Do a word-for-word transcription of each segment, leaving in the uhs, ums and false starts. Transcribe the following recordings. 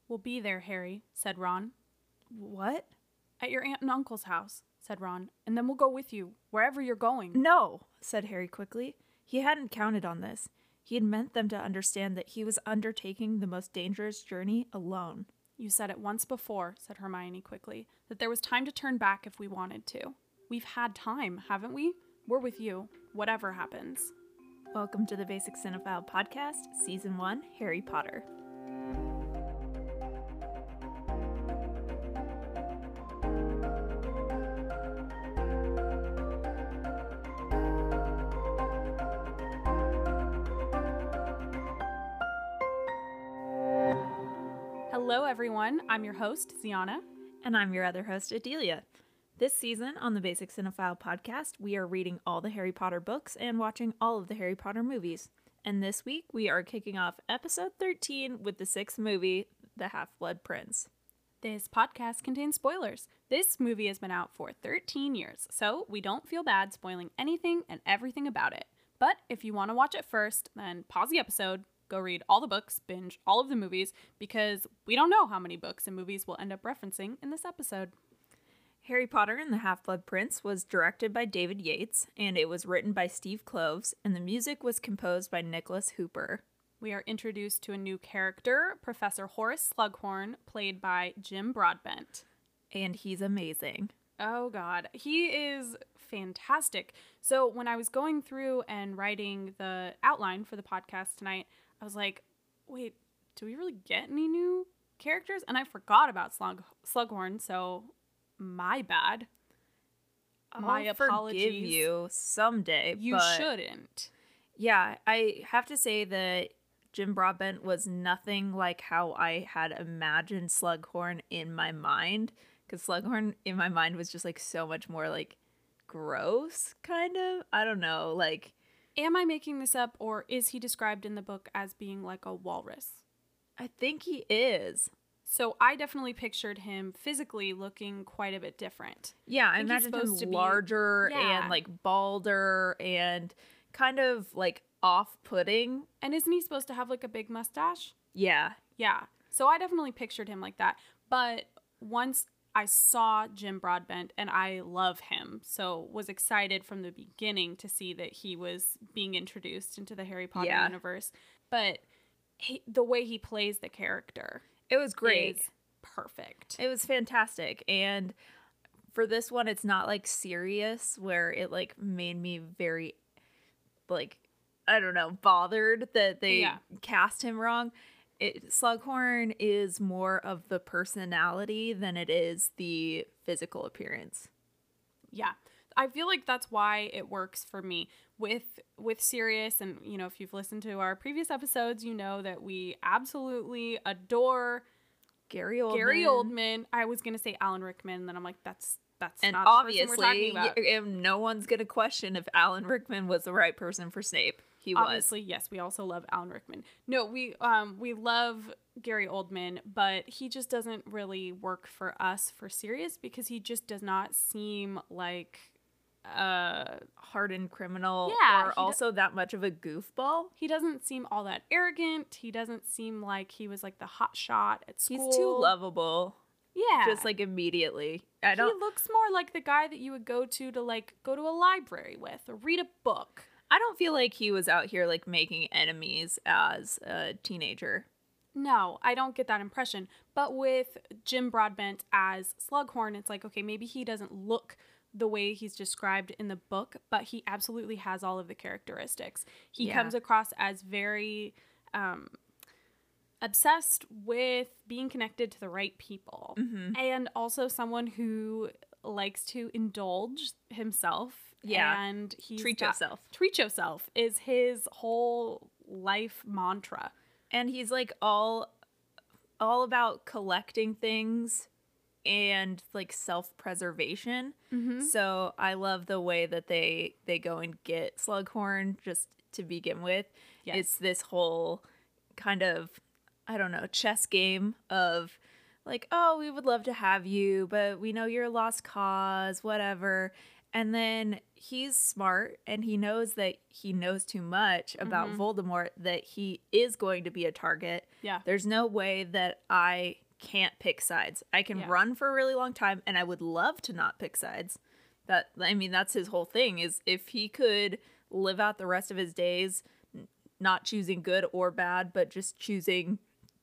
We'll be there, Harry, said Ron. What? At your aunt and uncle's house, said Ron, and then we'll go with you, wherever you're going. No, said Harry quickly. He hadn't counted on this. He had meant them to understand that he was undertaking the most dangerous journey alone. You said it once before, said Hermione quickly, that there was time to turn back if we wanted to. We've had time, haven't we? We're with you, whatever happens. Welcome to the Basic Cinephile Podcast, Season one, Harry Potter. Hello, everyone. I'm your host, Ziana. And I'm your other host, Adelia. This season on the Basic Cinephile Podcast, we are reading all the Harry Potter books and watching all of the Harry Potter movies. And this week, we are kicking off episode thirteen with the sixth movie, The Half-Blood Prince. This podcast contains spoilers. This movie has been out for thirteen years, so we don't feel bad spoiling anything and everything about it. But if you want to watch it first, then pause the episode, go read all the books, binge all of the movies, because we don't know how many books and movies we'll end up referencing in this episode. Harry Potter and the Half-Blood Prince was directed by David Yates, and it was written by Steve Kloves, and the music was composed by Nicholas Hooper. We are introduced to a new character, Professor Horace Slughorn, played by Jim Broadbent. And he's amazing. Oh, God. He is fantastic. So when I was going through and writing the outline for the podcast tonight, I was like, wait, do we really get any new characters? And I forgot about Slug- Slughorn, so my bad. My I'll apologies. forgive you someday. You but shouldn't. Yeah, I have to say that Jim Broadbent was nothing like how I had imagined Slughorn in my mind. Because Slughorn in my mind was just like so much more like gross, kind of. I don't know, like... Am I making this up, or is he described in the book as being like a walrus? I think he is. So I definitely pictured him physically looking quite a bit different. Yeah, I, I imagined him to be, larger yeah. and like balder and kind of like off-putting. And isn't he supposed to have like a big mustache? Yeah. Yeah. So I definitely pictured him like that. But once I saw Jim Broadbent, and I love him, so was excited from the beginning to see that he was being introduced into the Harry Potter yeah. universe. But he, the way he plays the character, it was great. Is perfect. It was fantastic. And for this one, it's not like serious where it like made me very like, I don't know, bothered that they yeah. cast him wrong. It, Slughorn is more of the personality than it is the physical appearance. Yeah. I feel like that's why it works for me with with Sirius. And, you know, if you've listened to our previous episodes, you know that we absolutely adore Gary Oldman. Gary Oldman. I was going to say Alan Rickman, and then I'm like, that's that's and not the obviously, person we're talking about. Y- no one's going to question if Alan Rickman was the right person for Snape. He was. Obviously, yes, we also love Alan Rickman. No, we um we love Gary Oldman, but he just doesn't really work for us for Sirius because he just does not seem like uh hardened criminal yeah, or also do- that much of a goofball. He doesn't seem all that arrogant. He doesn't seem like he was like the hot shot at school. He's too lovable. Yeah. Just like immediately. I don't He looks more like the guy that you would go to to like go to a library with or read a book. I don't feel like he was out here like making enemies as a teenager. No, I don't get that impression. But with Jim Broadbent as Slughorn, it's like, okay, maybe he doesn't look the way he's described in the book, but he absolutely has all of the characteristics. He yeah. comes across as very um, obsessed with being connected to the right people. Mm-hmm. And also someone who likes to indulge himself. Yeah. And he's treat got, yourself. Treat yourself is his whole life mantra. And he's like all all about collecting things and like self-preservation. Mm-hmm. So I love the way that they they go and get Slughorn just to begin with. Yes. It's this whole kind of, I don't know, chess game of like, oh, we would love to have you, but we know you're a lost cause, whatever. And then he's smart and he knows that he knows too much about Mhm. Voldemort, that he is going to be a target. Yeah. There's no way that I can't pick sides. I can Yeah. run for a really long time and I would love to not pick sides. That I mean that's his whole thing, is if he could live out the rest of his days n- not choosing good or bad, but just choosing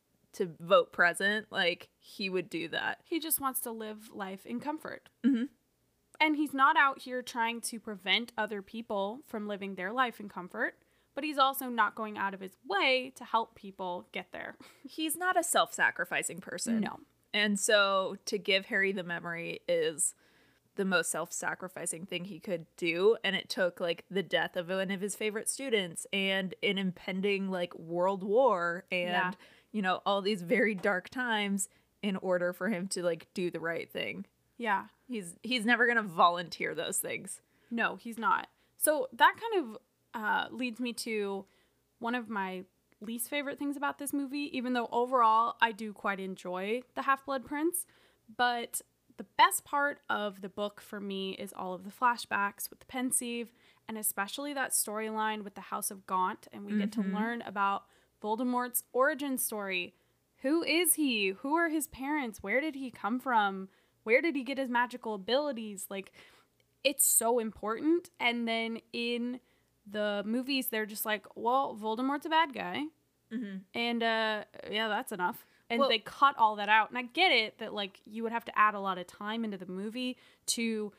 to vote present, like he would do that. He just wants to live life in comfort. Mhm. And he's not out here trying to prevent other people from living their life in comfort, but he's also not going out of his way to help people get there. He's not a self-sacrificing person. No. And so to give Harry the memory is the most self-sacrificing thing he could do, and it took like the death of one of his favorite students and an impending like world war and Yeah. you know all these very dark times in order for him to like do the right thing. Yeah. He's he's never going to volunteer those things. No, he's not. So that kind of uh, leads me to one of my least favorite things about this movie, even though overall I do quite enjoy the Half-Blood Prince. But the best part of the book for me is all of the flashbacks with the Pensieve, and especially that storyline with the House of Gaunt, and we get to Mhm. learn about Voldemort's origin story. Who is he? Who are his parents? Where did he come from? Where did he get his magical abilities? Like, it's so important. And then in the movies, they're just like, well, Voldemort's a bad guy. Mhm. And uh, yeah, that's enough. And Well- they cut all that out. And I get it that like you would have to add a lot of time into the movie to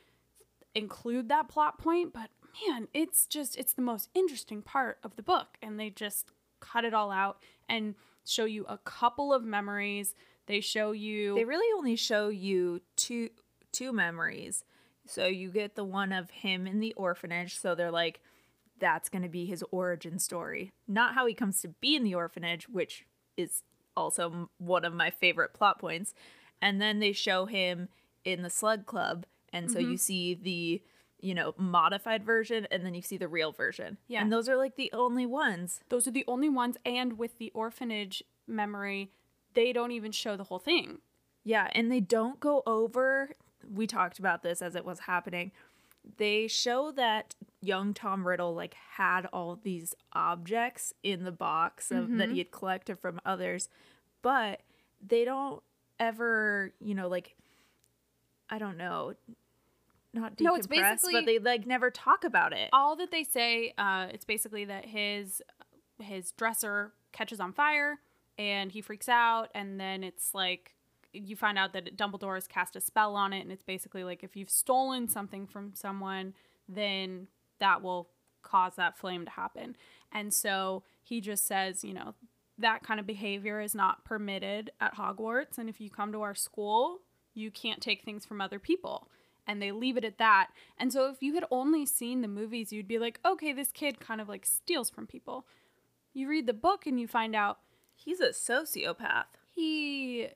include that plot point. But man, it's just, it's the most interesting part of the book. And they just cut it all out and show you a couple of memories. They show you. They really only show you two two memories. So you get the one of him in the orphanage, so they're like that's going to be his origin story. Not how he comes to be in the orphanage, which is also m- one of my favorite plot points. And then they show him in the Slug Club, and so Mhm. you see the, you know, modified version and then you see the real version. Yeah. And those are like the only ones. Those are the only ones. And with the orphanage memory, they don't even show the whole thing. Yeah, and they don't go over, we talked about this as it was happening. They show that young Tom Riddle like had all these objects in the box of, that Mhm. he had collected from others, but they don't ever, you know, like I don't know, not decompress, No, it's basically- but they like never talk about it. All that they say, uh, it's basically that his his dresser catches on fire and he freaks out, and then it's like you find out that Dumbledore has cast a spell on it, and it's basically like if you've stolen something from someone, then that will cause that flame to happen. And so he just says, you know, that kind of behavior is not permitted at Hogwarts, and if you come to our school, you can't take things from other people. And they leave it at that. And so if you had only seen the movies, you'd be like, okay, this kid kind of like steals from people. You read the book and you find out He's a sociopath. he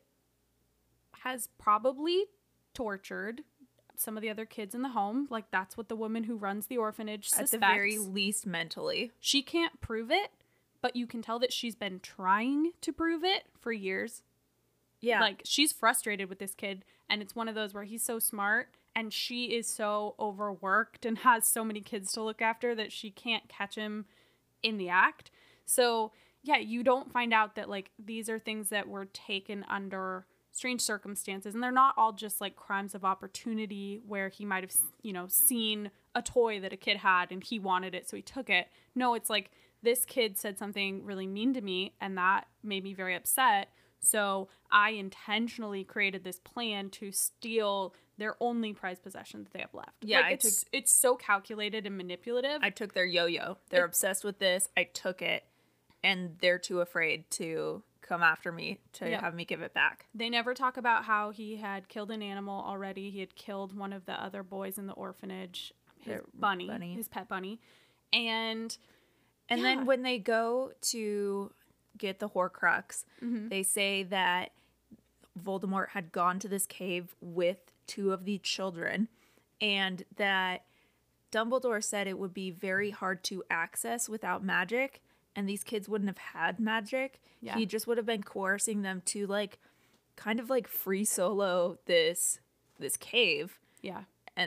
has probably tortured some of the other kids in the home. Like, that's what the woman who runs the orphanage suspects. At the very least mentally. She can't prove it, but you can tell that she's been trying to prove it for years. Yeah. Like, she's frustrated with this kid, and it's one of those where he's so smart and she is so overworked and has so many kids to look after that she can't catch him in the act. So, yeah, you don't find out that, like, these are things that were taken under strange circumstances, and they're not all just, like, crimes of opportunity where he might have, you know, seen a toy that a kid had and he wanted it, so he took it. No, it's like, this kid said something really mean to me, and that made me very upset. So I intentionally created this plan to steal their only prized possession that they have left. Yeah, like, I it's, it's so calculated and manipulative. I took their yo-yo. They're It- obsessed with this. I took it, and they're too afraid to come after me to Yep. have me give it back. They never talk about how he had killed an animal already. He had killed one of the other boys in the orphanage, his Their bunny, bunny. his pet bunny. And And Yeah. then when they go to get the Horcrux, Mhm. they say that Voldemort had gone to this cave with two of the children, and that Dumbledore said it would be very hard to access without magic, and these kids wouldn't have had magic. Yeah. He just would have been coercing them to like kind of like free solo this this cave. yeah, And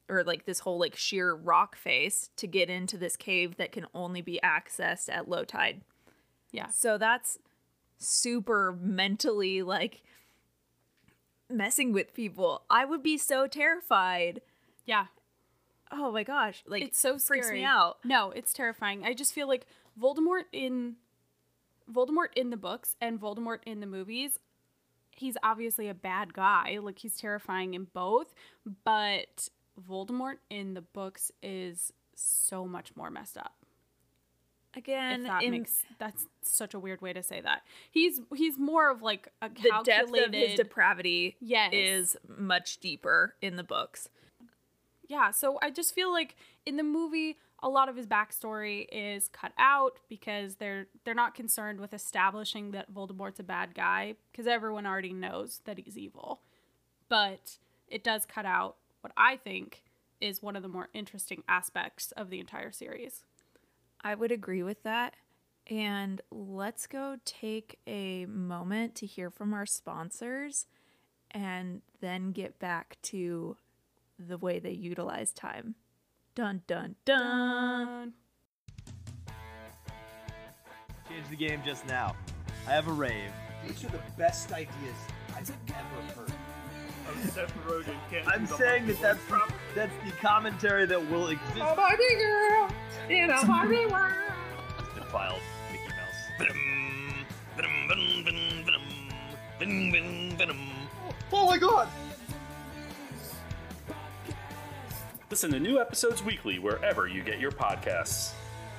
or like this whole like sheer rock face to get into this cave that can only be accessed at low tide. Yeah. So that's super mentally like messing with people. I would be so terrified. Yeah. Oh my gosh. Like It's so freaks scary. me out. No, it's terrifying. I just feel like Voldemort in Voldemort in the books and Voldemort in the movies, he's obviously a bad guy. Like, he's terrifying in both, but Voldemort in the books is so much more messed up. Again, If that in makes that's such a weird way to say that. He's he's more of like a the depth calculated. of his depravity Yes. is much deeper in the books. Yeah, so I just feel like in the movie, a lot of his backstory is cut out because they're they're not concerned with establishing that Voldemort's a bad guy because everyone already knows that he's evil. But it does cut out what I think is one of the more interesting aspects of the entire series. I would agree with that. And let's go take a moment to hear from our sponsors and then get back to the way they utilize time. Dun dun dun. Change the game just now. I have a rave. These are the best ideas I've ever heard. Oh, Seth Rogen can't I'm do the saying that that's Hollywood the, that's the commentary that will exist. Barbie girl in a Barbie world. Defiled Mickey Mouse. Venom, venom, venom, venom, venom, venom, venom. Oh my god! Listen to new episodes weekly wherever you get your podcasts.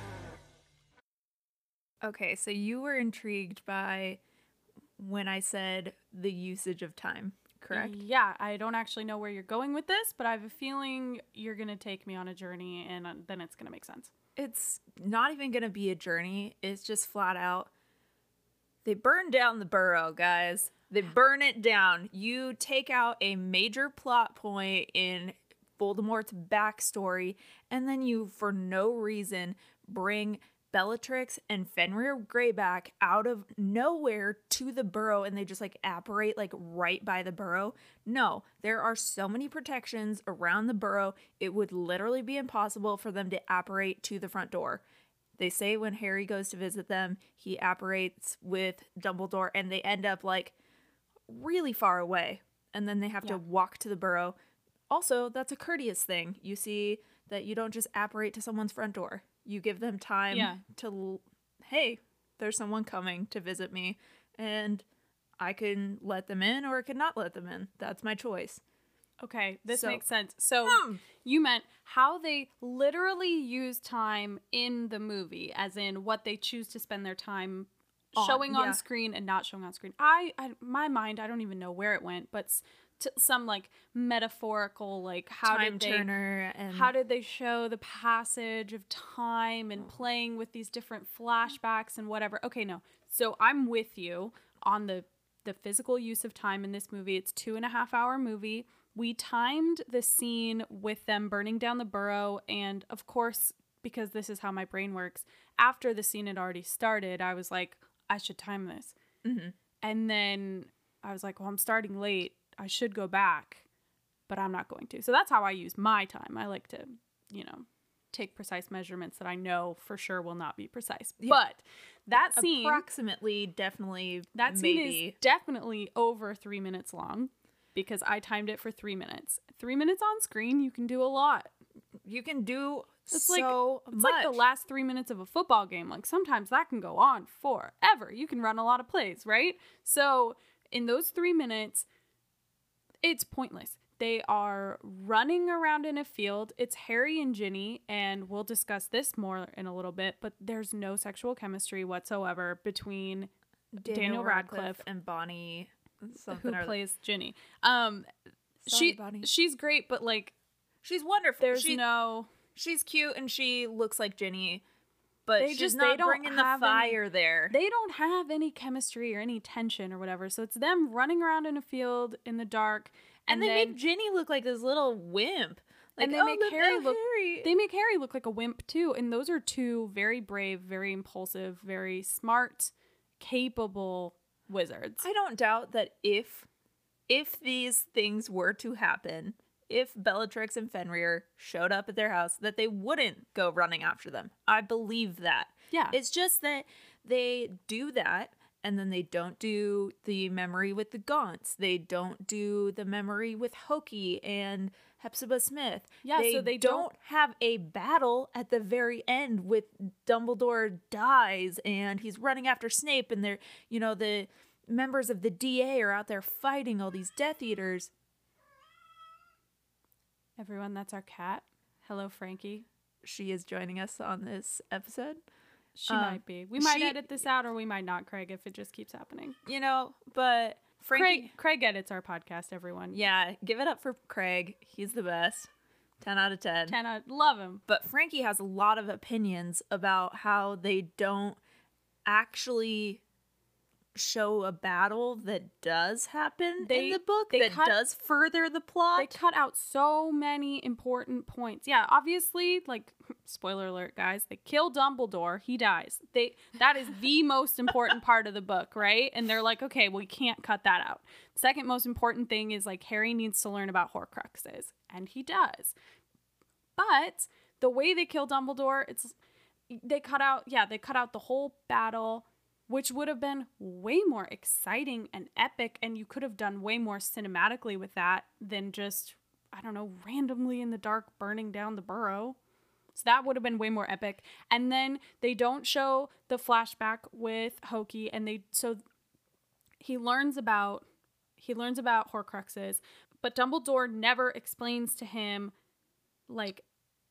Okay, so you were intrigued by when I said the usage of time, correct? Yeah, I don't actually know where you're going with this, but I have a feeling you're going to take me on a journey and uh, then it's going to make sense. It's not even going to be a journey. It's just flat out. They burn down the burrow, guys. They burn it down. You take out a major plot point in Voldemort's backstory, and then you, for no reason, bring Bellatrix and Fenrir Greyback out of nowhere to the burrow, and they just like apparate like right by the burrow. No, there are so many protections around the burrow, it would literally be impossible for them to apparate to the front door. They say when Harry goes to visit them, he apparates with Dumbledore, and they end up like really far away, and then they have Yeah. to walk to the burrow. Also, that's a courteous thing. You see that you don't just apparate to someone's front door. You give them time Yeah. to, l- hey, there's someone coming to visit me, and I can let them in or I can not let them in. That's my choice. Okay, this So- makes sense. So Hmm. you meant how they literally use time in the movie, as in what they choose to spend their time On, showing yeah. on screen and not showing on screen. I, I, my mind, I don't even know where it went, but s- to some like metaphorical, like how Time did they, turner and how did they show the passage of time and playing with these different flashbacks and whatever? Okay, no. So I'm with you on the the physical use of time in this movie. It's two and a half hour movie. We timed the scene with them burning down the burrow, and of course, because this is how my brain works, after the scene had already started, I was like, I should time this. Mhm. And then I was like, well, I'm starting late. I should go back, but I'm not going to. So that's how I use my time. I like to, you know, take precise measurements that I know for sure will not be precise. Yeah. But that scene, approximately, definitely, that scene maybe. is definitely over three minutes long because I timed it for three minutes. Three minutes on screen, you can do a lot. You can do It's like so it's much. like the last three minutes of a football game. Like sometimes that can go on forever. You can run a lot of plays, right? So in those three minutes, it's pointless. They are running around in a field. It's Harry and Ginny, and we'll discuss this more in a little bit, but there's no sexual chemistry whatsoever between Daniel, Daniel Radcliffe, Radcliffe, and Bonnie something who or plays Ginny. Um Sorry, she Bonnie. she's great, but like She's wonderful. there's She- no She's cute and she looks like Ginny, but They she's just- not they don't bringing the have any- fire there. they don't have any chemistry or any tension or whatever. So it's them running around in a field in the dark, and and, they then make Ginny look like this little wimp. Like, and they oh, make look, Harry oh, look Harry. they make Harry look like a wimp too. And those are two very brave, very impulsive, very smart, capable wizards. I don't doubt that if if these things were to happen if Bellatrix and Fenrir showed up at their house, that they wouldn't go running after them. I believe that. Yeah. It's just that they do that, and then they don't do the memory with the Gaunts. They don't do the memory with Hoki and Hepzibah Smith. Yeah, they so they don't, don't- have a battle at the very end with Dumbledore dies and he's running after Snape, and they're, you know, the members of the D A are out there fighting all these Death Eaters. Everyone, that's our cat. Hello, Frankie. She is joining us on this episode. She Um, might be. We might she- edit this out, or we might not, Craig, if it just keeps happening. You know, but Frankie, Craig, Craig edits our podcast, everyone. yeah, give it up for Craig. He's the best. ten out of ten. ten out, love him. But Frankie has a lot of opinions about how they don't actually show a battle that does happen They- in the book they that cut- does further the plot. They cut out so many important points. Yeah, obviously, like, spoiler alert, guys, they kill Dumbledore. He dies. They That is the most important part of the book, right? And they're like, okay, well, we can't cut that out. Second most important thing is, like, Harry needs to learn about Horcruxes. And he does. But the way they kill Dumbledore, it's they cut out, yeah, they cut out the whole battle, which would have been way more exciting and epic, and you could have done way more cinematically with that than just, I don't know, randomly in the dark burning down the burrow. So that would have been way more epic. And then they don't show the flashback with Hoki, and they so he learns about he learns about Horcruxes, but Dumbledore never explains to him like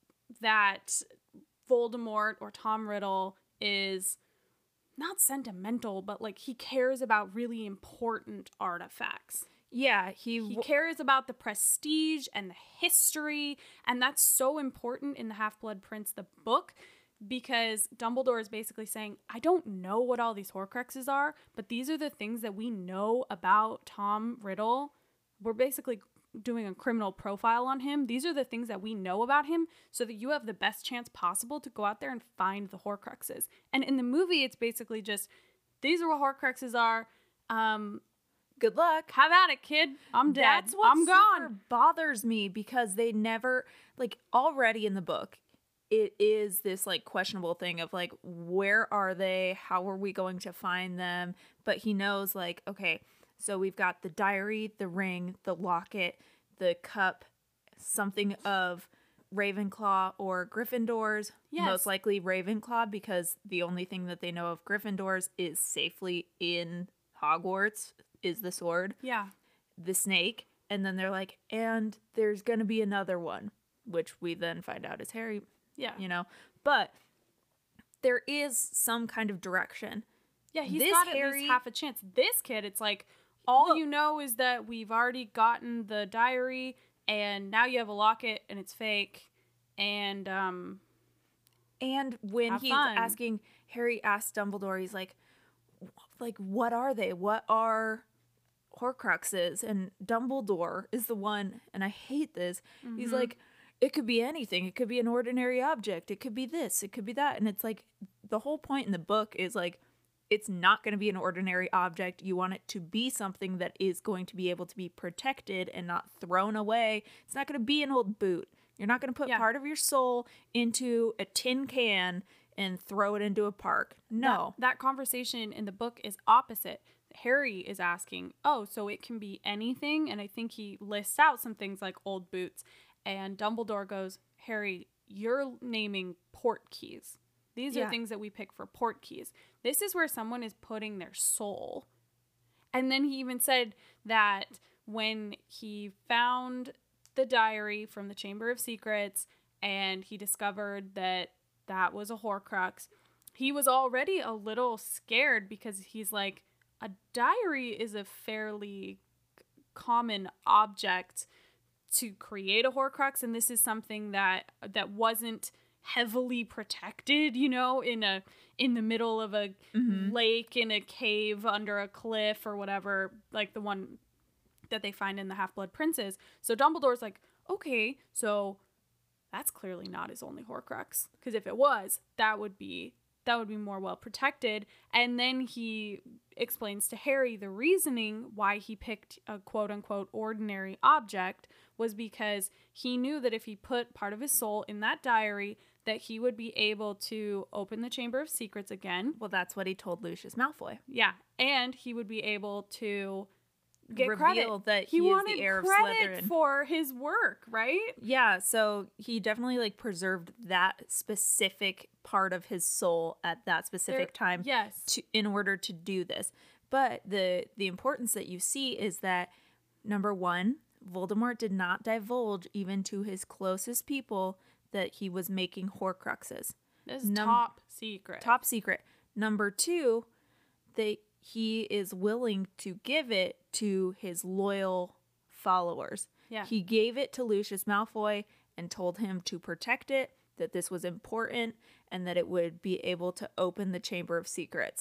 that Voldemort or Tom Riddle is not sentimental, but like he cares about really important artifacts. yeah, he, He w- cares about the prestige and the history, and that's so important in the Half-Blood Prince, the book, because Dumbledore is basically saying, I don't know what all these Horcruxes are, but these are the things that we know about Tom Riddle. We're basically doing a criminal profile on him. These are the things that we know about him, so that you have the best chance possible to go out there and find the Horcruxes. And in the movie, it's basically just, these are what Horcruxes are. Um, good luck. have at it, kid. I'm dead. That's what I'm super gone. bothers me, because they never, like, already in the book, it is this like questionable thing of like, where are they? How are we going to find them? But he knows, like, okay, so we've got the diary, the ring, the locket, the cup, something of Ravenclaw or Gryffindors. Yes. Most likely Ravenclaw, because the only thing that they know of Gryffindors is safely in Hogwarts is the sword, Yeah. the snake, and then they're like, and there's gonna be another one, which we then find out is Harry, Yeah. you know. But there is some kind of direction. Yeah, he's This got at Harry- least half a chance. This kid, it's like, all Well- you know is that we've already gotten the diary, and now you have a locket, and it's fake, and, um, And when Have he's fun. asking, Harry asks Dumbledore, he's like, like, what are they? What are Horcruxes? And Dumbledore is the one, and I hate this. He's Mhm. like, it could be anything. It could be an ordinary object. It could be this. It could be that. And it's like, the whole point in the book is like, it's not going to be an ordinary object. You want it to be something that is going to be able to be protected and not thrown away. It's not going to be an old boot. You're not going to put Yeah. part of your soul into a tin can and throw it into a park. No. That, that conversation in the book is opposite. Harry is asking, oh, so it can be anything? And I think he lists out some things like old boots. And Dumbledore goes, Harry, you're naming port keys. These Yeah. are things that we pick for port keys. This is where someone is putting their soul. And then he even said that when he found the diary from the Chamber of Secrets and he discovered that that was a Horcrux, he was already a little scared, because he's like, a diary is a fairly c- common object to create a Horcrux, and this is something that that wasn't heavily protected, you know, in a in the middle of a Mhm. lake, in a cave under a cliff or whatever, like the one that they find in the Half-Blood Princes. So Dumbledore's like, okay, so that's clearly not his only Horcrux, because if it was, that would be that would be more well protected. And then he explains to Harry the reasoning why he picked a quote unquote ordinary object was because he knew that if he put part of his soul in that diary, that he would be able to open the Chamber of Secrets again. Well, that's what he told Lucius Malfoy. Yeah. And he would be able to get Reveal credit. that he, he is wanted the heir of credit Slytherin. for his work, right? Yeah, so he definitely like preserved that specific part of his soul at that specific There- time Yes. to, in order to do this. But the the importance that you see is that number one, Voldemort did not divulge even to his closest people that he was making Horcruxes. This is Num- top secret. Top secret. Number two, they he is willing to give it to his loyal followers. Yeah. He gave it to Lucius Malfoy and told him to protect it, that this was important, and that it would be able to open the Chamber of Secrets.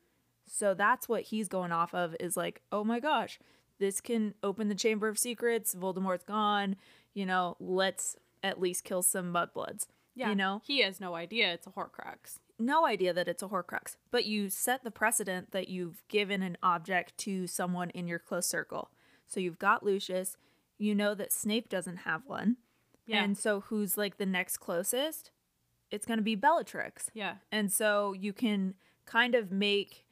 So that's what he's going off of, is like, oh my gosh, this can open the Chamber of Secrets, Voldemort's gone, you know, let's at least kill some mudbloods. Yeah. You know? He has no idea it's a Horcrux. No idea that it's a Horcrux, but you set the precedent that you've given an object to someone in your close circle. So you've got Lucius, you know that Snape doesn't have one. Yeah. And so who's like the next closest? It's going to be Bellatrix. Yeah. And so you can kind of make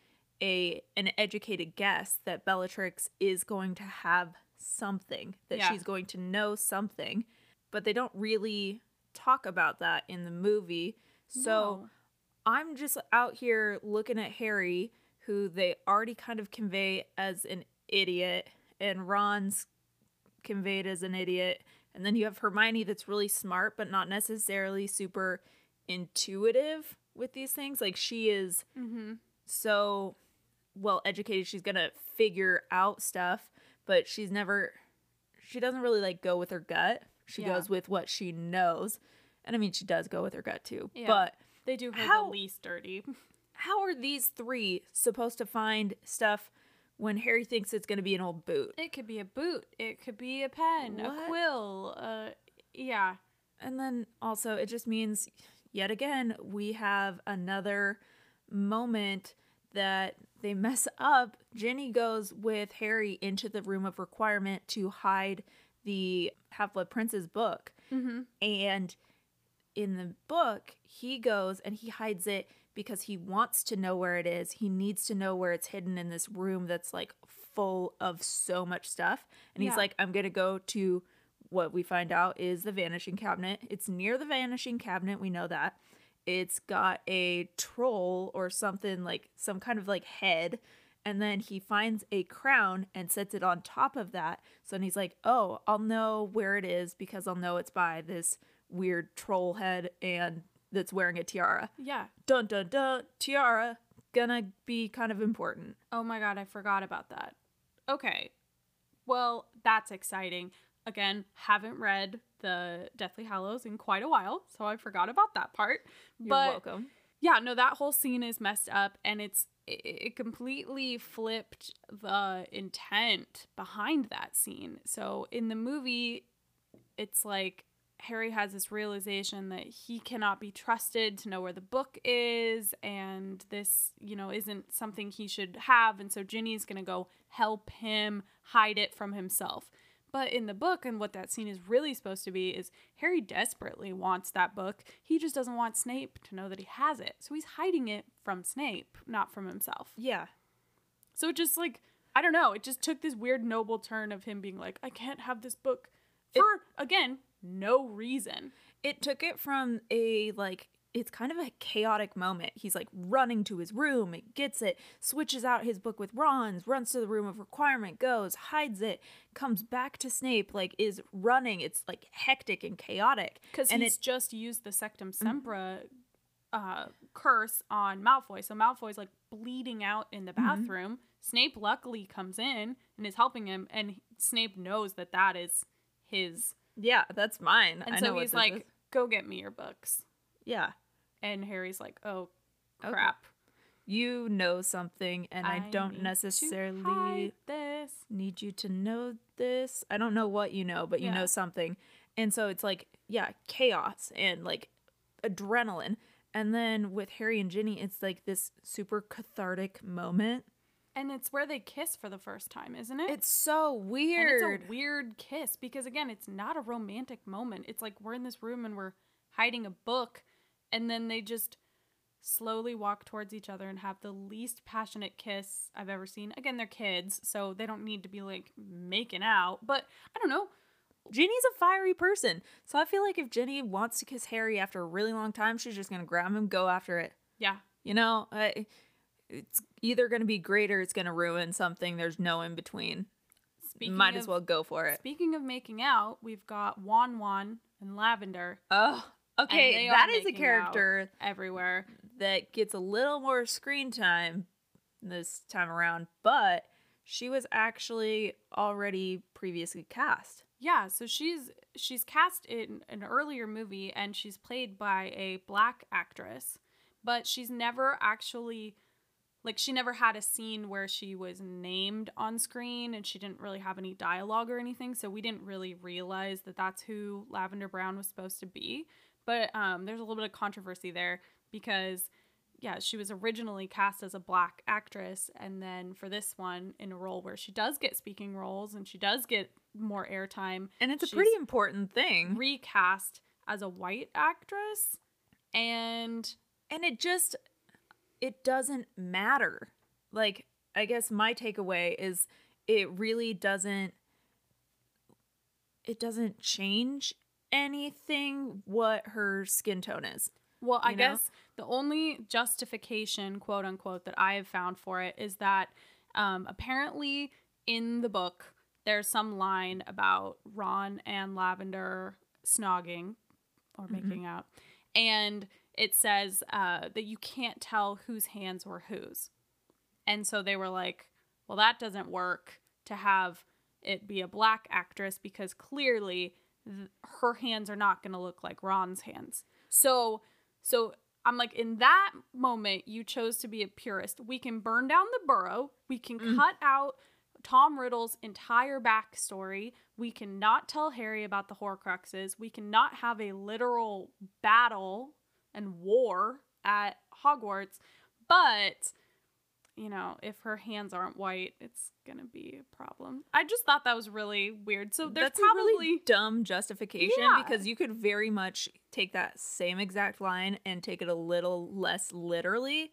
a an educated guess that Bellatrix is going to have something, that Yeah. she's going to know something, but they don't really talk about that in the movie. So No. I'm just out here looking at Harry, who they already kind of convey as an idiot, and Ron's conveyed as an idiot. And then you have Hermione that's really smart, but not necessarily super intuitive with these things. Like, she is Mm-hmm. so well educated, she's gonna figure out stuff, but she's never, she doesn't really like go with her gut. She Yeah. goes with what she knows. And I mean, she does go with her gut too. Yeah. But They do her How- the least dirty. how are these three supposed to find stuff when Harry thinks it's going to be an old boot? It could be a boot. It could be a pen, a What? quill. Uh, yeah. And then also, it just means, yet again, we have another moment that they mess up. Ginny goes with Harry into the room of requirement to hide the Half-Blood Prince's book. Mm-hmm. And in the book, he goes and he hides it because he wants to know where it is. He needs to know where it's hidden in this room that's like full of so much stuff. And he's Yeah. like, I'm going to go to what we find out is the Vanishing Cabinet. It's near the Vanishing Cabinet. We know that. It's got a troll or something, like some kind of like head. And then he finds a crown and sets it on top of that. So then he's like, oh, I'll know where it is because I'll know it's by this weird troll head and that's wearing a tiara. Yeah. Dun dun dun, tiara, gonna be kind of important. Oh my god, I forgot about that. Okay. Well, that's exciting. Again, haven't read the Deathly Hallows in quite a while, so I forgot about that part. You're but welcome. yeah, no, that whole scene is messed up, and it's it, it completely flipped the intent behind that scene. So in the movie, it's like Harry has this realization that he cannot be trusted to know where the book is, and this, you know, isn't something he should have, and so Ginny's gonna go help him hide it from himself. But in the book, and what that scene is really supposed to be, is Harry desperately wants that book. He just doesn't want Snape to know that he has it. So he's hiding it from Snape, not from himself. Yeah. So it just like, I don't know, it just took this weird noble turn of him being like, I can't have this book for, again, no reason. It took it from a, like, it's kind of a chaotic moment. He's like running to his room, it gets it, switches out his book with Ron's, runs to the room of requirement, goes, hides it, comes back to Snape, like is running. It's like hectic and chaotic. Because and he's it, just used the Sectum Sempra uh, curse on Malfoy. So Malfoy's like bleeding out in the bathroom. Snape luckily comes in and is helping him, and Snape knows that that is his. yeah, that's mine. And I so know what he's this like, is. go get me your books. Yeah. And Harry's like, oh, Okay. crap. You know something, and I, don't need to necessarily hide this. need you to know this. I don't know what you know, but you Yeah. know something. And so it's like, yeah, chaos and like adrenaline. And then with Harry and Ginny, it's like this super cathartic moment. And it's where they kiss for the first time, isn't it? It's so And weird. it's a weird kiss because, again, it's not a romantic moment. It's like we're in this room and we're hiding a book, and then they just slowly walk towards each other and have the least passionate kiss I've ever seen. Again, they're kids, so they don't need to be, like, making out. But, I don't know. Ginny's a fiery person. So I feel like if Ginny wants to kiss Harry after a really long time, she's just going to grab him, go after it. Yeah. You know, I, it's either going to be great or it's going to ruin something. There's no in between. Speaking Might of, as well go for it. Speaking of making out, we've got Wan Wan and Lavender. Oh, And okay. they are That is a making character out everywhere. that gets a little more screen time this time around, but she was actually already previously cast. Yeah, so she's she's cast in an earlier movie and she's played by a black actress, but she's never actually, like, she never had a scene where she was named on screen and she didn't really have any dialogue or anything, so we didn't really realize that that's who Lavender Brown was supposed to be. But um, there's a little bit of controversy there because, yeah, she was originally cast as a black actress, and then for this one, in a role where she does get speaking roles and she does get more airtime, And it's a she's pretty important thing. recast as a white actress, and And it just, it doesn't matter. Like, I guess my takeaway is it really doesn't, it doesn't change anything what her skin tone is. well, I You know? guess the only justification, quote unquote, that I have found for it is that um, apparently in the book there's some line about Ron and Lavender snogging or making out, and it says uh, that you can't tell whose hands were whose. And so they were like, well, that doesn't work to have it be a black actress because clearly th- her hands are not going to look like Ron's hands. So, so I'm like, in that moment, you chose to be a purist. We can burn down the burrow. We can cut out Tom Riddle's entire backstory. We cannot tell Harry about the Horcruxes. We cannot have a literal battle and war at Hogwarts. But, you know, if her hands aren't white, it's gonna be a problem. I just thought that was really weird. So there's That's probably a really dumb justification Yeah. because you could very much take that same exact line and take it a little less literally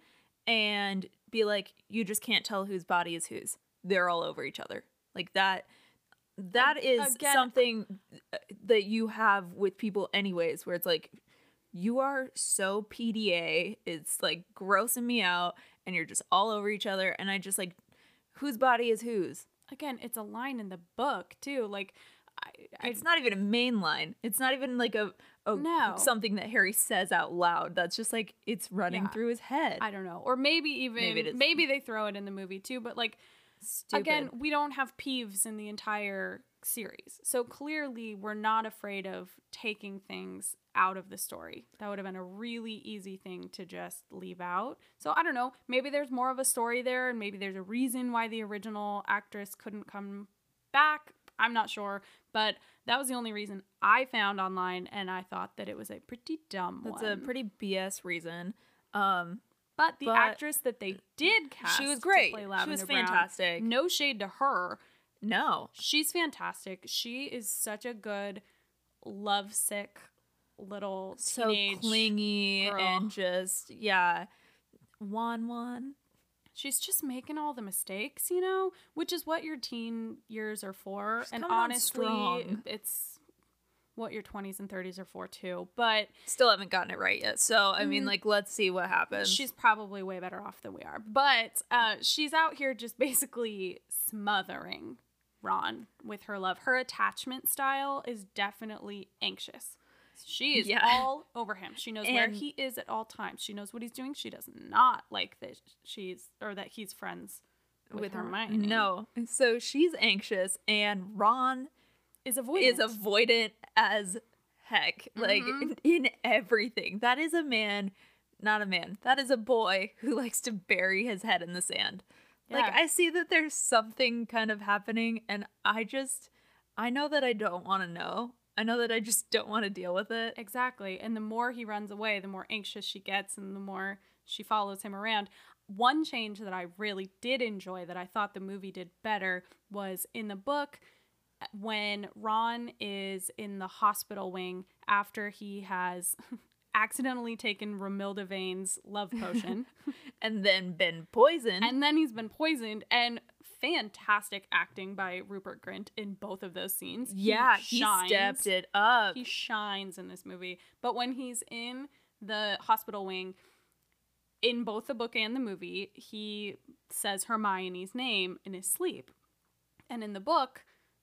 and be like, you just can't tell whose body is whose. They're all over each other. Like that that is Again- something that you have with people anyways, where it's like, you are so P D A, it's like grossing me out, and you're just all over each other, and I just like, whose body is whose? again, it's a line in the book too. Like, I, I It's not even a main line. It's not even like a, a No. something that Harry says out loud. That's just like, it's running Yeah. through his head. I don't know, or maybe even Maybe it is. maybe they throw it in the movie too. But like, Stupid. again, we don't have Peeves in the entire series, so clearly we're not afraid of taking things out of the story. That would have been a really easy thing to just leave out. So I don't know, maybe there's more of a story there, and maybe there's a reason why the original actress couldn't come back. I'm not sure, but that was the only reason I found online, and I thought that it was a pretty dumb That's one. a pretty B S reason. Um, But the But actress that they did cast, she was great. To play She Lavender was Brown, fantastic. no shade to her. No. She's fantastic. She is such a good, lovesick little So teenage clingy girl. and just, yeah. Wan Wan. She's just making all the mistakes, you know, which is what your teen years are for. She's and coming on honestly, strong. it's what your twenties and thirties are for too. But Still haven't gotten it right yet. So, I mean, Mm. like, let's see what happens. she's probably way better off than we are. But uh, she's out here just basically smothering Ron with her love. Her attachment style is definitely anxious. She is Yeah. all over him. She knows where And- he is at all times. She knows what he's doing. She does not like that she's or that he's friends with, with her Hermione. No. So she's anxious, and Ron is avoidant. is avoidant as heck. Like, Mhm. in, in everything. That is a man, not a man. That is a boy who likes to bury his head in the sand. Like, Yeah. I see that there's something kind of happening, and I just, I know that I don't want to know. I know that I just don't want to deal with it. Exactly. And the more he runs away, the more anxious she gets and the more she follows him around. One change that I really did enjoy that I thought the movie did better was in the book when Ron is in the hospital wing after he has accidentally taken Romilda Vane's love potion And then been poisoned. and then he's been poisoned, and fantastic acting by Rupert Grint in both of those scenes. yeah, he shines. stepped it up. He shines in this movie. But when he's in the hospital wing, in both the book and the movie, he says Hermione's name in his sleep. And in the book,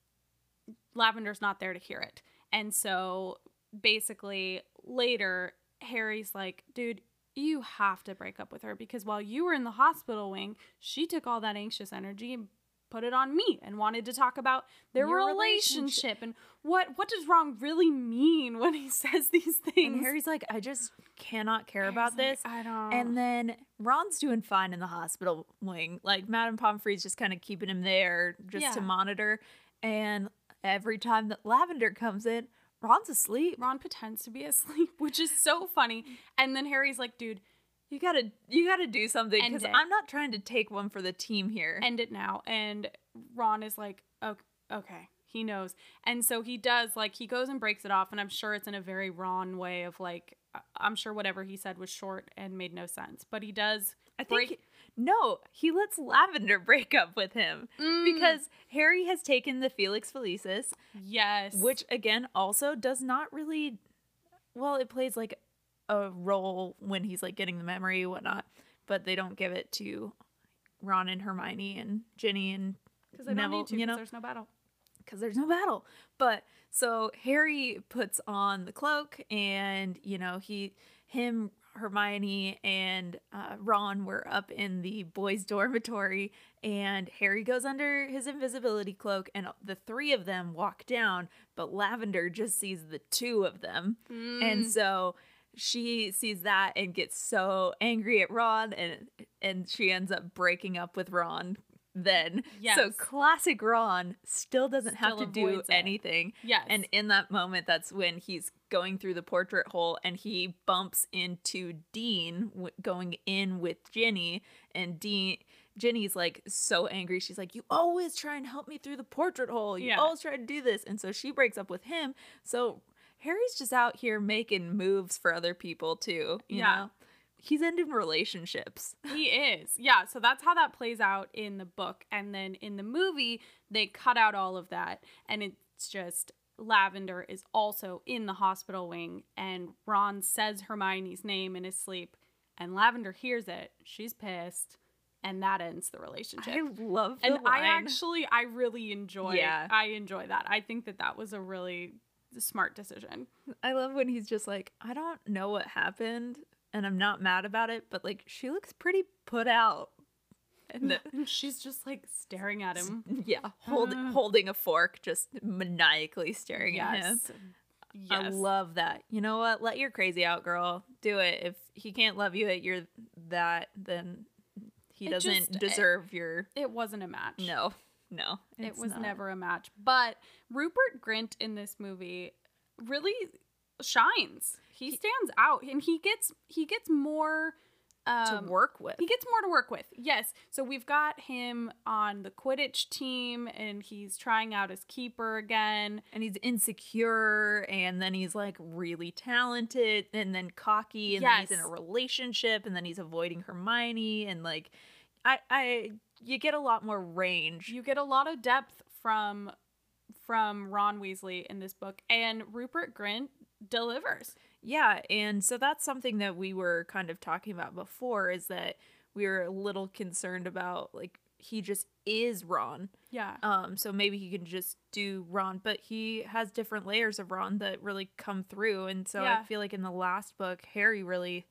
Lavender's not there to hear it. And so basically later, Harry's like, dude, you have to break up with her because while you were in the hospital wing, she took all that anxious energy and put it on me and wanted to talk about their Your relationship. relationship. And what what does Ron really mean when he says these things? And Harry's like, I just cannot care Harry's about like, this. I don't. And then Ron's doing fine in the hospital wing. Like, Madame Pomfrey's just kind of keeping him there just to Yeah. monitor. And every time that Lavender comes in, Ron's asleep. Ron pretends to be asleep, which is so funny. And then Harry's like, dude, You gotta, you gotta do something End because it. I'm not trying to take one for the team here. end it now. And Ron is like, okay, okay. He knows. And so he does, like, he goes and breaks it off. And I'm sure it's in a very Ron way of, like, I- I'm sure whatever he said was short and made no sense. But he does I think break. no, he lets Lavender break up with him Mm, because Harry has taken the Felix Felicis, yes. which again also does not really. Well, it plays like a role when he's like getting the memory and whatnot, but they don't give it to Ron and Hermione and Ginny and because they don't Neville, need to, you 'cause know, there's no battle. because there's no battle. But so Harry puts on the cloak, and you know he, him, Hermione, and uh, Ron were up in the boys' dormitory, and Harry goes under his invisibility cloak, and the three of them walk down, but Lavender just sees the two of them, Mm. and so she sees that and gets so angry at Ron, and and she ends up breaking up with Ron. Then, so Yes. classic Ron still doesn't have Still to do avoids it. anything. Yes. And in that moment, that's when he's going through the portrait hole and he bumps into Dean w- going in with Ginny. And Dean, Ginny's like so angry. She's like, you always try and help me through the portrait hole. You Yeah. always try to do this. And so she breaks up with him. So Harry's just out here making moves for other people too. You Yeah. know? He's ending relationships. He is. Yeah, so that's how that plays out in the book. And then in the movie, they cut out all of that. And it's just Lavender is also in the hospital wing. And Ron says Hermione's name in his sleep. And Lavender hears it. She's pissed. And that ends the relationship. I love the and I line. actually, I really enjoy Yeah. I enjoy that. I think that that was a really smart decision. I love when he's just like, I don't know what happened and I'm not mad about it, but like she looks pretty put out. And the, And she's just like staring at him. yeah, hold, Uh. holding a fork, just maniacally staring at him. Yes. I Yes. love that. You know what? Let your crazy out, girl. Do it. If he can't love you at your that, then he It doesn't just- deserve your It wasn't a match. no, no. It it's was not. never a match. But Rupert Grint in this movie really shines. He stands out, and he gets he gets more to um, work with. He gets more to work with. Yes. So we've got him on the Quidditch team, and he's trying out as keeper again. And he's insecure, and then he's like really talented, and then cocky, and then he's in Yes. a relationship, and then he's avoiding Hermione, and like, I, I, you get a lot more range. You get a lot of depth from from Ron Weasley in this book, and Rupert Grint delivers. Yeah, and so that's something that we were kind of talking about before, is that we were a little concerned about like he just is Ron. Yeah. Um, so maybe he can just do Ron, but he has different layers of Ron that really come through. And so Yeah. I feel like in the last book, Harry really,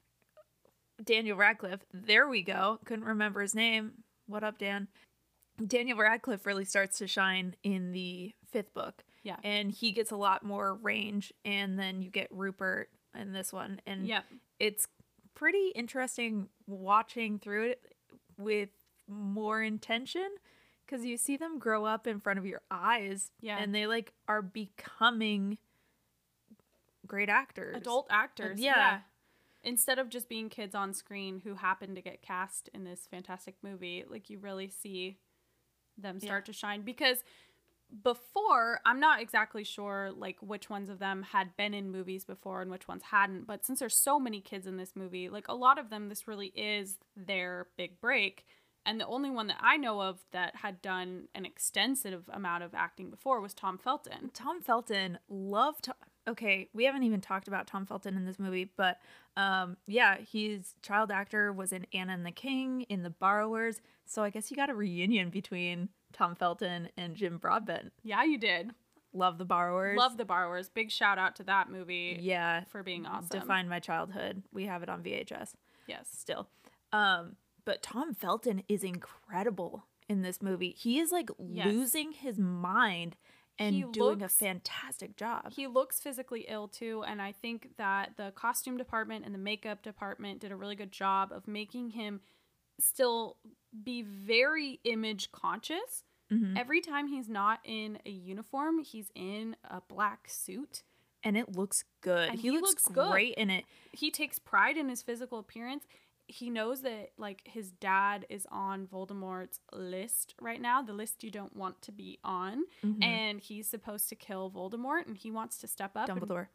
Daniel Radcliffe, there we go. Couldn't remember his name. What up, Dan? Daniel Radcliffe really starts to shine in the fifth book. Yeah. And he gets a lot more range. And then you get Rupert in this one. And Yep. it's pretty interesting watching through it with more intention, because you see them grow up in front of your eyes. Yeah. And they like are becoming great actors. Adult actors. Yeah. yeah. Instead of just being kids on screen who happen to get cast in this fantastic movie, like you really see them start Yeah. to shine. Because before, I'm not exactly sure like which ones of them had been in movies before and which ones hadn't, but since there's so many kids in this movie, like a lot of them, this really is their big break. And the only one that I know of that had done an extensive amount of acting before was Tom Felton. Tom Felton, love Tom. Okay, we haven't even talked about Tom Felton in this movie, but um, yeah, he's child actor, was in Anna and the King, in The Borrowers. So I guess you got a reunion between Tom Felton and Jim Broadbent. Yeah, you did. Love The Borrowers. Love The Borrowers. Big shout out to that movie. Yeah, For being awesome. defined my childhood. We have it on V H S Yes. still. Um, but Tom Felton is incredible in this movie. He is like Yes. losing his mind and He doing looks- a fantastic job. He looks physically ill too, and I think that the costume department and the makeup department did a really good job of making him still be very image conscious. Mhm. Every time he's not in a uniform, he's in a black suit. And it looks good. And he, he looks, looks good. great in it. He takes pride in his physical appearance. He knows that like his dad is on Voldemort's list right now, the list you don't want to be on, Mhm. and he's supposed to kill Voldemort, and he wants to step up. and- Dumbledore.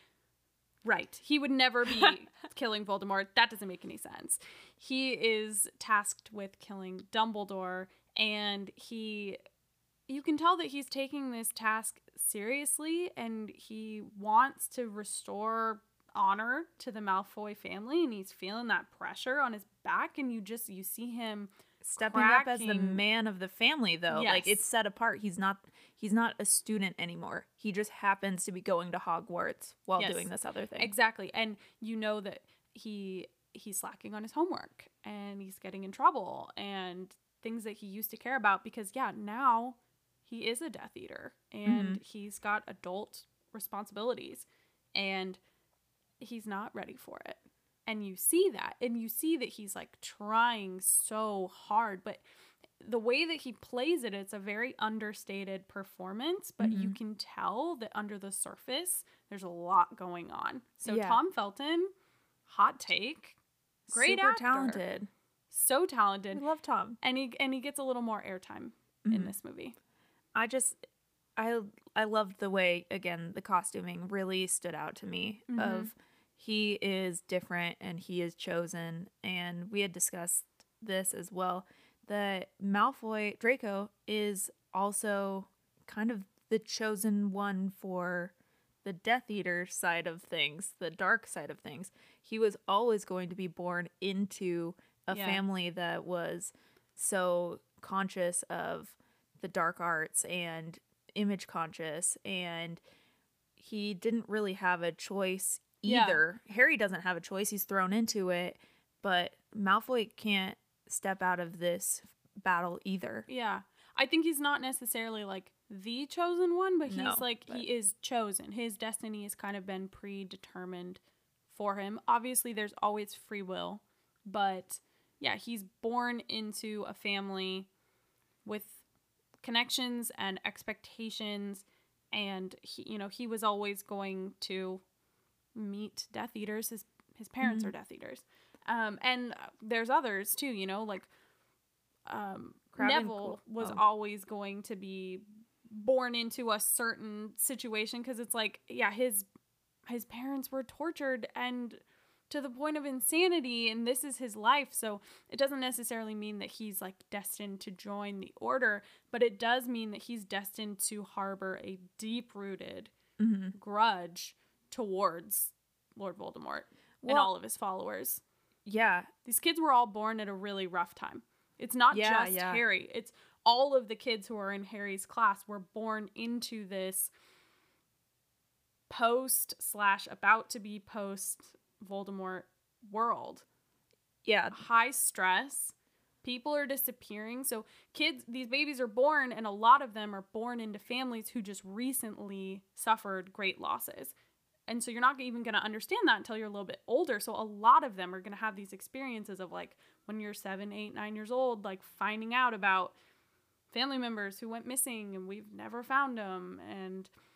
Right. He would never be killing Voldemort. That doesn't make any sense. He is tasked with killing Dumbledore, and he you can tell that he's taking this task seriously, and he wants to restore honor to the Malfoy family, and he's feeling that pressure on his back, and you just you see him Stepping up as the cracking- man of the family, though. Like, Yes. it's set apart. He's not he's not a student anymore. He just happens to be going to Hogwarts while Yes. doing this other thing. Exactly. And you know that he he's slacking on his homework, and he's getting in trouble, and things that he used to care about, because yeah, now he is a Death Eater, and he's got adult responsibilities, and he's not ready for it. And you see that, and you see that he's like trying so hard, but the way that he plays it, it's a very understated performance, but you can tell that under the surface, there's a lot going on. So Yeah. Tom Felton, hot take, great Super actor, talented. so I talented, love Tom. and he and he gets a little more airtime Mm-hmm. in this movie. I just I I loved the way, again, the costuming really stood out to me. Mhm. Of he is different and he is chosen, and we had discussed this as well, that Malfoy Draco is also kind of the chosen one for the Death Eater side of things, the dark side of things. He was always going to be born into a Yeah. family that was so conscious of the dark arts and image conscious, and he didn't really have a choice Yeah. either. Harry doesn't have a choice. He's thrown into it, but Malfoy can't step out of this battle either. Yeah. I think he's not necessarily like the chosen one, but he's No, like but- he is chosen. His destiny has kind of been predetermined for him. Obviously there's always free will, but yeah, he's born into a family with connections and expectations, and he, you know, he was always going to meet Death Eaters. His his parents Mm-hmm. are Death Eaters. Um and there's others too, you know, like um Crabbe and Neville Clo- was oh. always going to be born into a certain situation, because it's like, yeah, his his parents were tortured and to the point of insanity, and this is his life. So it doesn't necessarily mean that he's like destined to join the order, but it does mean that he's destined to harbor a deep-rooted Mm-hmm. grudge towards Lord Voldemort and Well- all of his followers. Yeah. These kids were all born at a really rough time. It's not Yeah, just yeah. Harry. It's all of the kids who are in Harry's class were born into this post slash about to be post Voldemort world. Yeah. High stress. People are disappearing. So kids, these babies are born, and a lot of them are born into families who just recently suffered great losses. And so you're not even going to understand that until you're a little bit older. So a lot of them are going to have these experiences of like when you're seven, eight, nine years old, like finding out about family members who went missing and we've never found them. And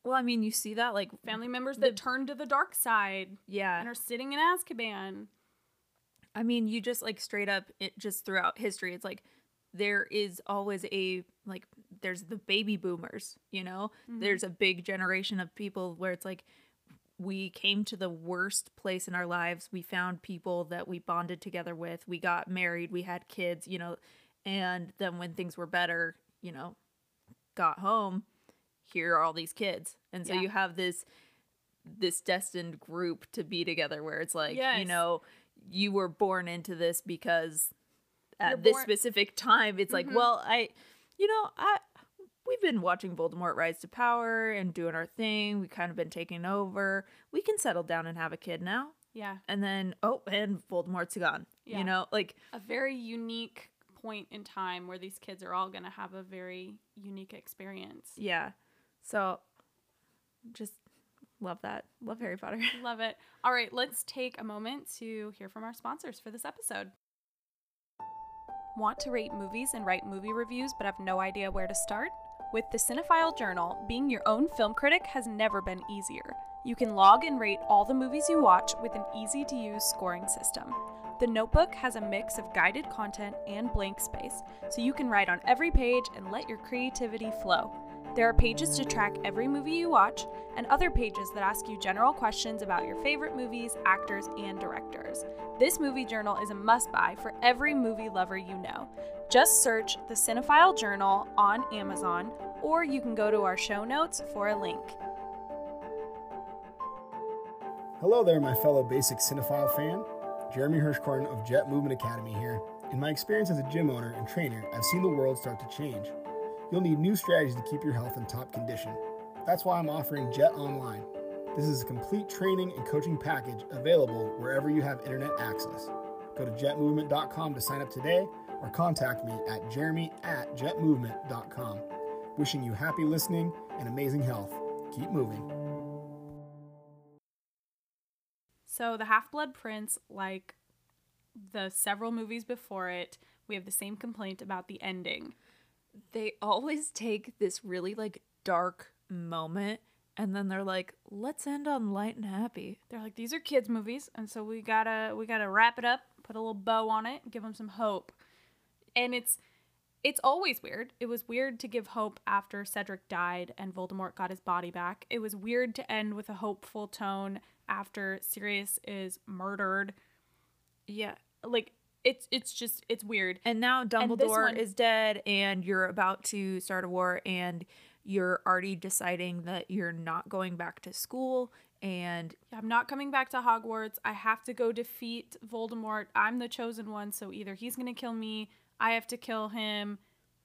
Well, I mean, you see that, like, Family members that The- turn to the dark side yeah. and are sitting in Azkaban. I mean, you just, like, straight up, it just throughout history, it's like, there is always a, like, there's the baby boomers, you know? Mhm. There's a big generation of people where it's like, we came to the worst place in our lives. We found people that we bonded together with. We got married. We had kids, you know? And then when things were better, you know, got home, here are all these kids. And so Yeah. you have this this destined group to be together where it's like, you Yes. know, you were born into this because at You're this born- specific time it's like, Mhm. well, I you know, I we've been watching Voldemort rise to power and doing our thing. We kind of been taking over. We can settle down and have a kid now. Yeah. And then oh, and Voldemort's gone. Yeah. You know, like A very unique point in time where these kids are all going to have a very unique experience. yeah. So just love that. Love Harry Potter. Love it. All right, let's take a moment to hear from our sponsors for this episode. Want to rate movies and write movie reviews but have no idea where to start? With the Cinephile Journal, being your own film critic has never been easier. You can log and rate all the movies you watch with an easy-to-use scoring system. The notebook has a mix of guided content and blank space, so you can write on every page and let your creativity flow. There are pages to track every movie you watch, and other pages that ask you general questions about your favorite movies, actors, and directors. This movie journal is a must-buy for every movie lover you know. Just search the Cinephile Journal on Amazon, or you can go to our show notes for a link. Hello there, my fellow Basic Cinephile fan. Jeremy Hirschkorn of Jet Movement Academy here. In my experience as a gym owner and trainer, I've seen the world start to change. You'll need new strategies to keep your health in top condition. That's why I'm offering Jet Online. This is a complete training and coaching package available wherever you have internet access. Go to jet movement dot com to sign up today or contact me at jeremy at jet movement dot com. Wishing you happy listening and amazing health. Keep moving. So the Half-Blood Prince, like the several movies before it, we have the same complaint about the ending. They always take this really like dark moment and then they're like, let's end on light and happy. They're like, these are kids movies, and so we gotta we gotta wrap it up, put a little bow on it, give them some hope. And it's it's always weird. It was weird to give hope after Cedric died and Voldemort got his body back. It was weird to end with a hopeful tone after Sirius is murdered. Yeah. Like it's it's just it's weird. And now And this Dumbledore one- is dead and you're about to start a war and you're already deciding that you're not going back to school and I'm not coming back to Hogwarts. I have to go defeat Voldemort. I'm the chosen one, so either he's going to kill me, I have to kill him.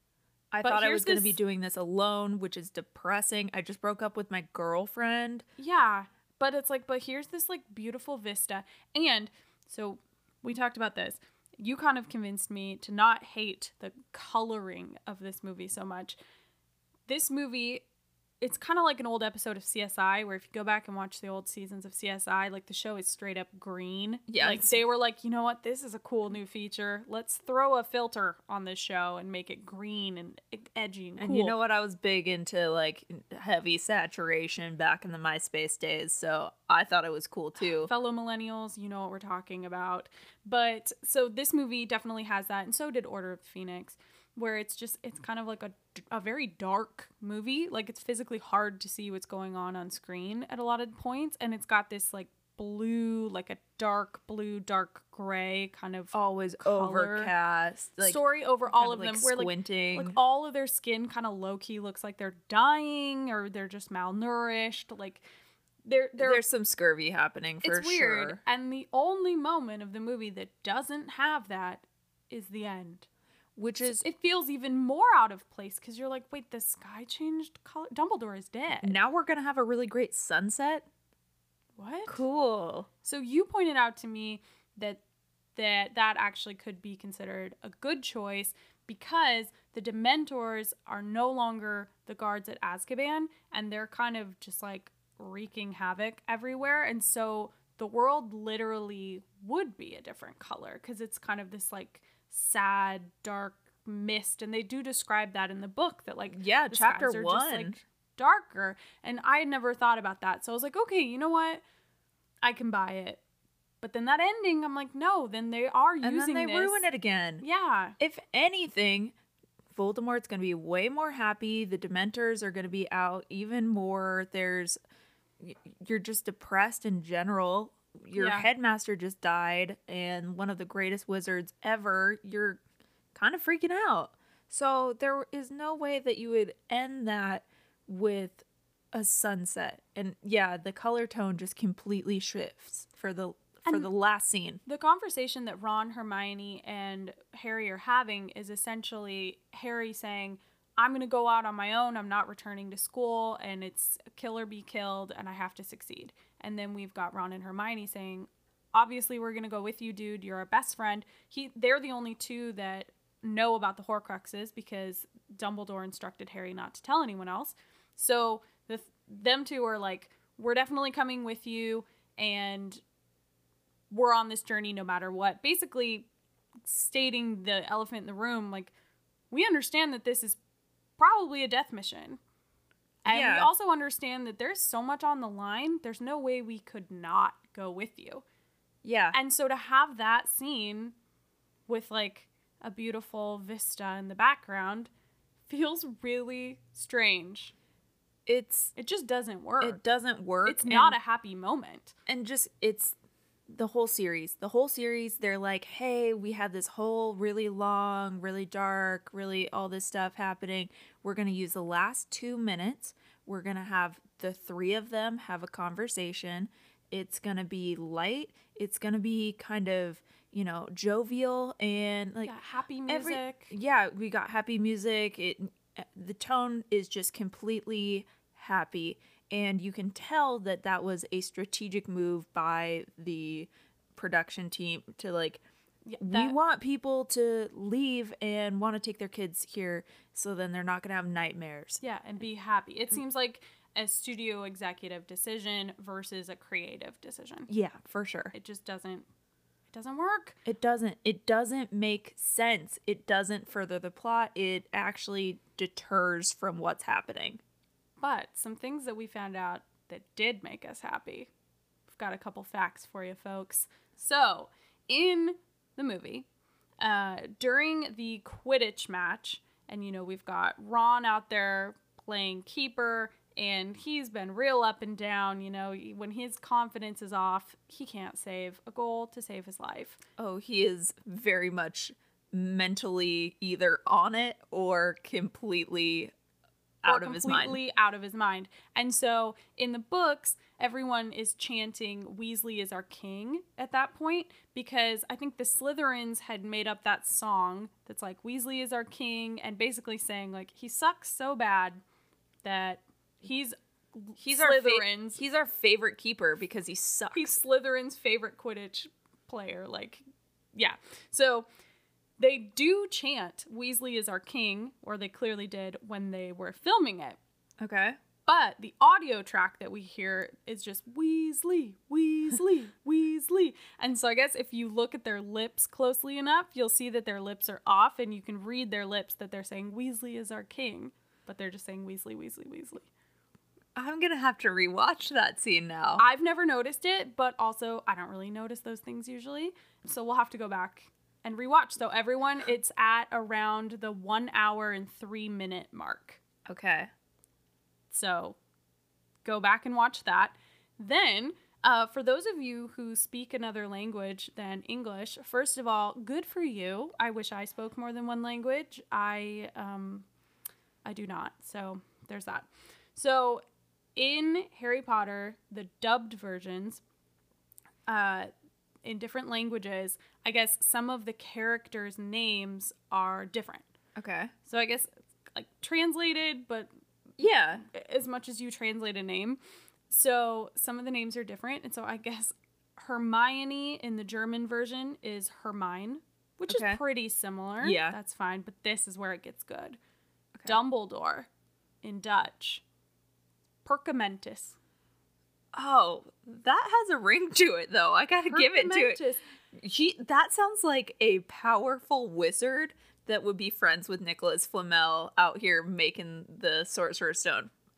I But thought I here's was going to be this- doing this alone, which is depressing. I just broke up with my girlfriend. Yeah, but it's like, but here's this like beautiful vista. And so we talked about this. You kind of convinced me to not hate the coloring of this movie so much. This movie, it's kind of like an old episode of C S I where if you go back and watch the old seasons of C S I, like the show is straight up green. Yeah, Like it's- they were like, you know what? This is a cool new feature. Let's throw a filter on this show and make it green and e- edgy and cool. And you know what? I was big into like heavy saturation back in the MySpace days, so I thought it was cool too. Fellow millennials, you know what we're talking about. But so this movie definitely has that, and so did Order of the Phoenix, where it's just it's kind of like a, a very dark movie. Like it's physically hard to see what's going on on screen at a lot of points, and it's got this like blue, like a dark blue, dark gray kind of Always color overcast, like story over kind all of, of like, them, where like squinting. like all of their skin kind of low key looks like they're dying or they're just malnourished. Like they're they're There's some scurvy happening for it's weird. sure. And the only moment of the movie that doesn't have that is the end. Which is It feels even more out of place because you're like, wait, the sky changed color? Dumbledore is dead. now we're gonna have a really great sunset. What? Cool. So you pointed out to me that that that actually could be considered a good choice because the Dementors are no longer the guards at Azkaban and they're kind of just like wreaking havoc everywhere. And so the world literally would be a different color because it's kind of this like sad, dark mist. And they do describe that in the book that like Yeah, the chapter skies are one. just like darker. And I had never thought about that. So I was like, okay, you know what? I can buy it. But then that ending, I'm like, no, then they are using And then they this. ruin it again. Yeah. If anything, Voldemort's going to be way more happy. The Dementors are going to be out even more. There's, you're just depressed in general. Your Yeah. headmaster just died, and one of the greatest wizards ever. You're kind of freaking out. So there is no way that you would end that with a sunset. And yeah, the color tone just completely shifts for the for And- the last scene. The conversation that Ron, Hermione, and Harry are having is essentially Harry saying, I'm going to go out on my own. I'm not returning to school, and it's kill or be killed, and I have to succeed. And then we've got Ron and Hermione saying, obviously, we're going to go with you, dude. You're our best friend. He, They're the only two that know about the Horcruxes because Dumbledore instructed Harry not to tell anyone else. So the, them two are like, we're definitely coming with you, and we're on this journey no matter what. Basically stating the elephant in the room, like, we understand that this is probably a death mission. And Yeah. we also understand that there's so much on the line, there's no way we could not go with you. Yeah. And so to have that scene with, like, a beautiful vista in the background feels really strange. It's It just doesn't work. it doesn't work. It's not and- a happy moment. and just it's the whole series the whole series they're like, hey, we had this whole really long, really dark, really all this stuff happening. We're going to use the last two minutes. We're going to have the three of them have a conversation. It's going to be light. It's going to be kind of, you know, jovial and like Yeah, happy every- music. yeah, we got happy music. It the tone is just completely happy, and you can tell that that was a strategic move by the production team to like, Yeah, we that- want people to leave and want to take their kids here, so then they're not going to have nightmares. Yeah, and be happy. It seems like a studio executive decision versus a creative decision. Yeah, for sure. It just doesn't it doesn't work. It doesn't it doesn't make sense. It doesn't further the plot. It actually deters from what's happening. But some things that we found out that did make us happy. We've got a couple facts for you folks. So, in the movie, uh, during the Quidditch match, and you know, we've got Ron out there playing keeper, and he's been real up and down. You know, when his confidence is off, he can't save a goal to save his life. Oh, he is very much mentally either on it or completely out or of his mind. completely out of his mind. And so in the books, everyone is chanting Weasley is our king at that point, because I think the Slytherins had made up that song that's like Weasley is our king, and basically saying like he sucks so bad that he's He's our fa- Slytherins. he's our favorite keeper because he sucks. He's Slytherin's favorite Quidditch player. Like, yeah. So they do chant Weasley is our king, or they clearly did when they were filming it. Okay. But the audio track that we hear is just Weasley, Weasley, Weasley. And so I guess if you look at their lips closely enough, you'll see that their lips are off, and you can read their lips that they're saying Weasley is our king, but they're just saying Weasley, Weasley, Weasley. I'm going to have to rewatch that scene now. I've never noticed it, but also I don't really notice those things usually. So we'll have to go back and rewatch. So everyone, it's at around the one hour and three minute mark. Okay. So go back and watch that. Then, uh, for those of you who speak another language than English, first of all, good for you. I wish I spoke more than one language. I um, I do not. So there's that. So in Harry Potter, the dubbed versions, uh, in different languages, I guess some of the characters' names are different. Okay. So I guess like translated, but Yeah. as much as you translate a name. So some of the names are different. And so I guess Hermione in the German version is Hermine, which Okay. is pretty similar. Yeah. That's fine. But this is where it gets good. Okay. Dumbledore in Dutch, Perkamentus. Oh, that has a ring to it, though. I gotta give it to it. Perkamentus. He, that sounds like a powerful wizard that would be friends with Nicholas Flamel out here making the Sorcerer's Stone.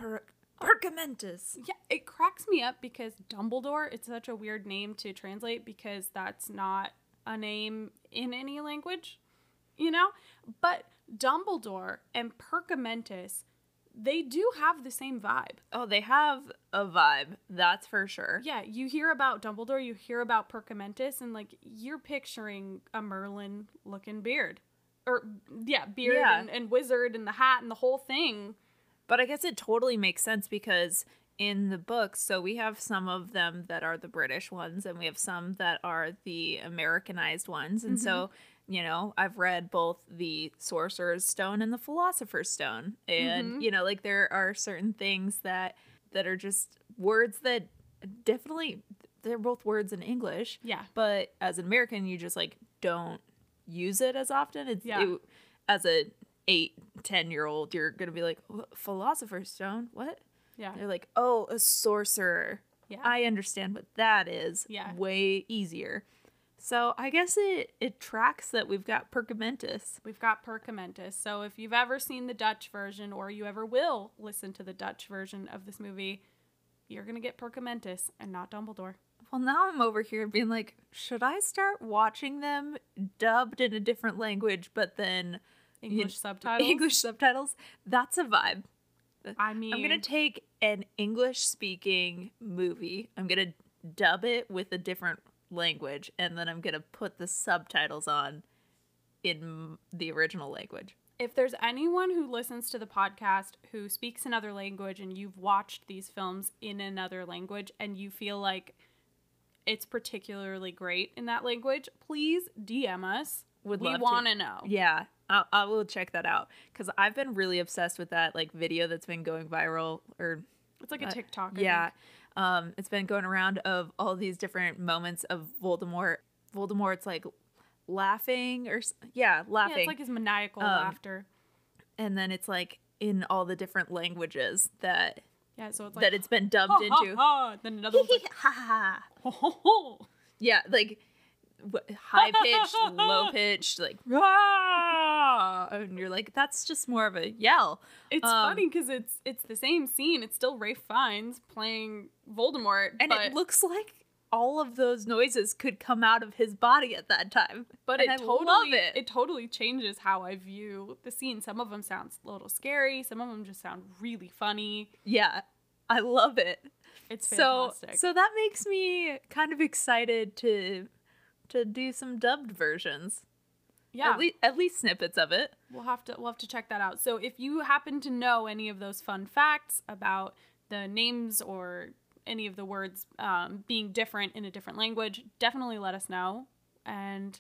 per- Perkamentus. Yeah, it cracks me up because Dumbledore, it's such a weird name to translate because that's not a name in any language, you know? But Dumbledore and Perkamentus, they do have the same vibe. Oh, they have a vibe, that's for sure. Yeah, you hear about Dumbledore, you hear about Perkamentus, and like you're picturing a Merlin looking beard. Or yeah, beard Yeah. And, and wizard and the hat and the whole thing. But I guess it totally makes sense because in the books, so we have some of them that are the British ones and we have some that are the Americanized ones. And so, you know, I've read both the Sorcerer's Stone and the Philosopher's Stone. And, Mhm. you know, like there are certain things that that are just words that definitely they're both words in English. Yeah. But as an American, you just like don't use it as often. It's Yeah. it, as a eight, ten year old, you're gonna be like, "What- Philosopher's Stone? What? Yeah. They're like, oh, a sorcerer. Yeah. I understand what that is. Yeah. Way easier. So I guess it it tracks that we've got Perkamentus. We've got Perkamentus. So if you've ever seen the Dutch version or you ever will listen to the Dutch version of this movie, you're going to get Perkamentus and not Dumbledore. Well, now I'm over here being like, should I start watching them dubbed in a different language, but then English you- subtitles. English subtitles? That's a vibe. I mean, I'm gonna take an English-speaking movie. I'm gonna dub it with a different language, and then I'm gonna put the subtitles on in the original language. if there's anyone who listens to the podcast who speaks another language and you've watched these films in another language and you feel like it's particularly great in that language, please D M us. Would we love to. want to know. Yeah, I, I will check that out because I've been really obsessed with that like video that's been going viral or It's like a Uh, TikTok. I yeah, think. um, it's been going around of all these different moments of Voldemort. Voldemort's like laughing or s- yeah, laughing. Yeah, it's like his maniacal Um, laughter. and then it's like in all the different languages that Yeah, so it's like that it's been dubbed ha, ha, into. ha. Then another one's like Ha, ha, ha. ho, ho, ho. Yeah, like high pitched, low pitched, like "Rah!" and you're like, that's just more of a yell. It's Um, funny because it's it's the same scene. It's still Ralph Fiennes playing Voldemort, And but it looks like all of those noises could come out of his body at that time. but and it I totally love it. it totally changes how I view the scene. Some of them sound a little scary. Some of them just sound really funny. Yeah, I love it. It's So, fantastic. so that makes me kind of excited to to do some dubbed versions. yeah, At least at least snippets of it. we'll have to we'll have to check that out. So if you happen to know any of those fun facts about the names or any of the words um, being different in a different language, definitely let us know. And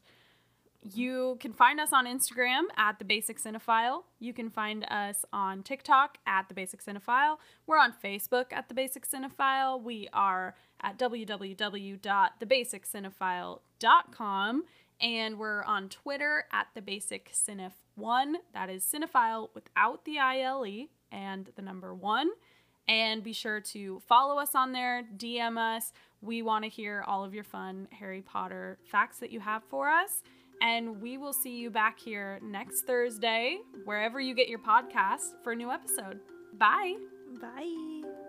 you can find us on Instagram at The Basic Cinephile. You can find us on TikTok at The Basic Cinephile. We're on Facebook at The Basic Cinephile. We are at w w w dot the basic cinephile dot com. And we're on Twitter at The Basic Cineph one. That is cinephile without the I L E and the number one. And be sure to follow us on there, D M us. We want to hear all of your fun Harry Potter facts that you have for us. And we will see you back here next Thursday, wherever you get your podcast, for a new episode. Bye. Bye.